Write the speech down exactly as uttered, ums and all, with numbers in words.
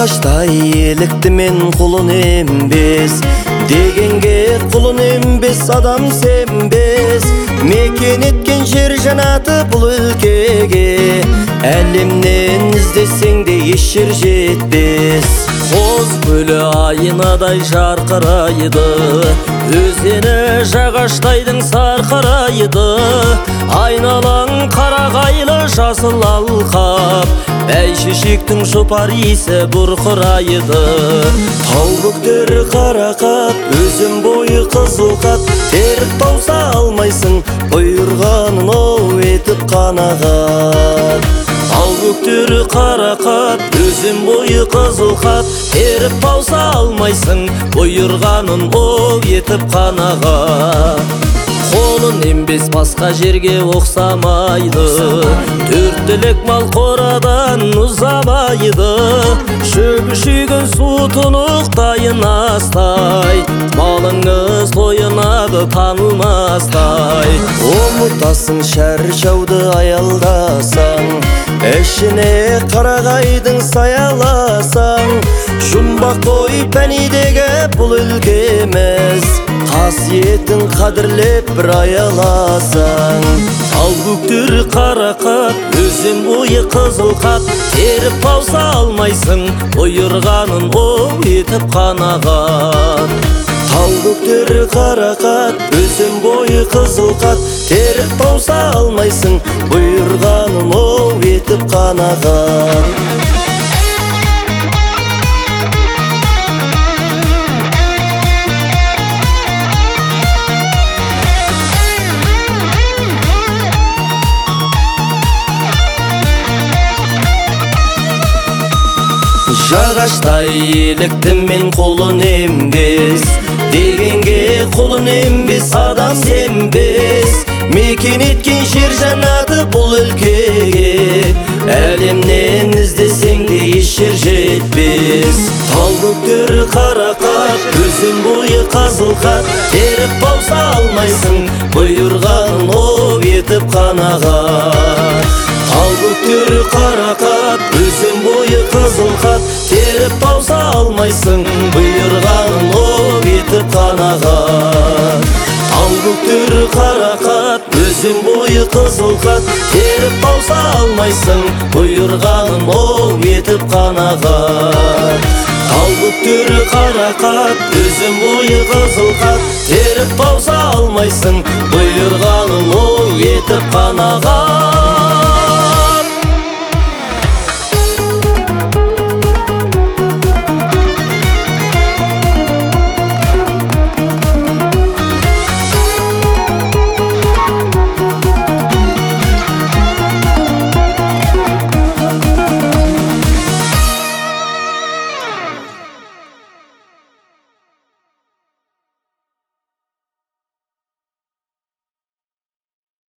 Жағаштай елікті мен құлын ембес, дегенге құлын ембес, адам сенбес. Мекен еткен жер жанаты бұл өлкеге, әлемнен іздесең де еш жер жетпес. Қоз көлі айнадай жарқырайды, өзені Жағаштайдың сарқырайды. Айналаң қарағайлы жасыл алқап, бәйшешектің жұпар иісі бұрқырайды. Тау бөктері қарақат, өзен бойы қызылқат, теріп тауса алмайсың, бұйырғанын оу етіп қанағат. Тау бөктері қарақат, өзен бойы қызылқат, теріп тауса алмайсың, бұйырғанын оу етіп қанағат. Қолын ембес басқа жерге оқсамайды, төрт түлік мал қорадан ұзамайды. Шөбі шүйген су тұнықтайын астай, малыңыз тойынады танылмастай. Ұмытасың шәршауды аялдасаң, ішіне қарағайдың саяласаң. Жұмбақ қой пәнидегі бұл өлкеміз, қасиетін қадірлеп бір аяласаң. Тау бөктері қарақат, өзен бойы қызылқат, теріп тауса алмайсың, бұйырғанын оу етіп қанағат. Тау бөктері қарақат, өзен бойы қызылқат, теріп тауса алмайсың, бұйырғанын оу етіп қанағат. Жағаштай елікті мен құлын ембес, дегенге құлын ембес, адам сенбес. Мекен еткен жер жанаты бұл өлкеге, әлемнен іздесең де еш жер жетпес. Тау бөктері қарақат, өзен бойы қызылқат, теріп тауса алмайсың, бұйырғанын оу етіп қанағат. Тау бөктері қарақат, өзен бойы қызылқат, теріп тауса алмайсың, бұйырғанын оу етіп қанағат. Тау бөктері қарақат, өзен бойы қызылқат, теріп тауса алмайсың, бұйырғанын оу етіп қанағат. Тау бөктері қарақат, өзен бойы қызылқат, теріп тауса алмайсың,